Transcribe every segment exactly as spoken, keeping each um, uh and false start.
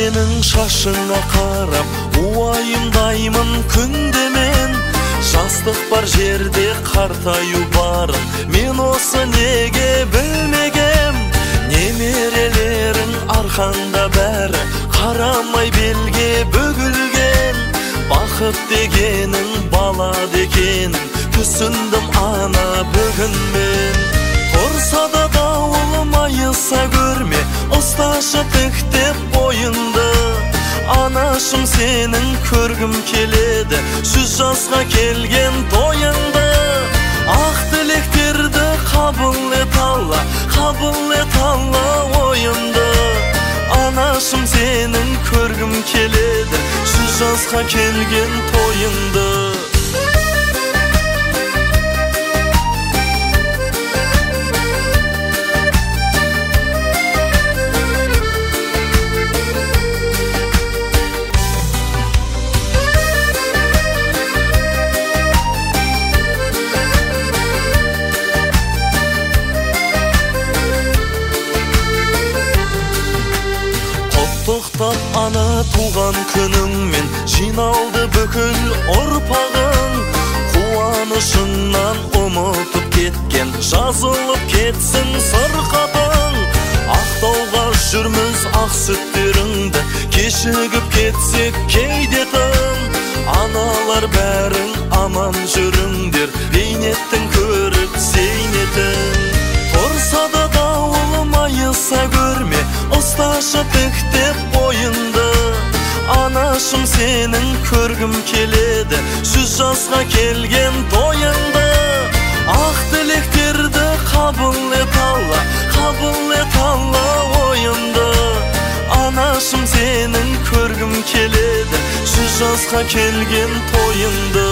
сенің шашыңа қарап уайымдаймын күнде мен. Жастық бар жерде қартаю барын мен осы неге білмегем. Немерелерің арқаңда бәрі қарамай белге бөгілген. Бақыт дегенің бала дегенің түсіндім ана бүгін мен. Тұрса да дауыл майыса көрме, ұсташы тіктеп бойыңды. Анашым сенің көргім келеді, жүз жасқа келген тойыңды. Ақ тілектерді қабыл ет Алла, қабыл ет Алла ойымды. Анашым сенің көргім келеді, жүз жасқа келген тойыңды. Құттықтап ана туған күніңмен жиналды бүкіл ұрпағың. Қуанышыңнан ұмытып кеткен жазылып кетсін сырқатың. Ақтауға жүрміз ақ сүттеріңді, кешігіп кетсек кейде тым. Аналар бәрің аман жүріңдер, бейнеттің көріп зейнетін. Тұрса да дауыл майыса көрме, ұсташы тіктеп бойыңды. Анашым сенің көргім келеді, жүз жасқа келген тойыңды. Ақ тілектерді қабыл ет Алла, қабыл ет Алла ойымды. Анашым сенің көргім келеді, жүз жасқа келген тойыңды.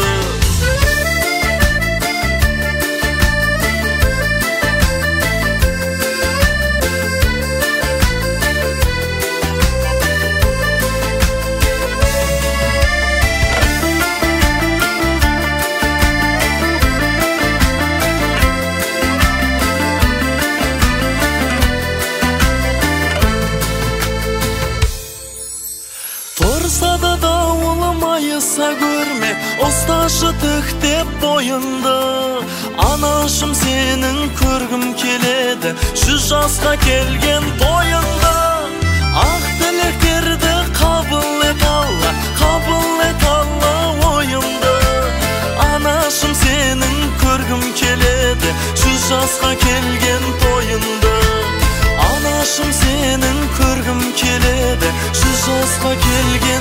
Тұрса да дауыл майыса көрме, ұсташы тіктеп бойыңды. Анашым сенің көргім келеді, жүз жасқа келген тойыңды. Ақ тілектерді қабыл ет Алла, қабыл ет Алла ойымды. Анашым сенің көргім келеді, жүз жасқа келген тойыңды. Анашым сенің көргім келеді, жүз жасқа келген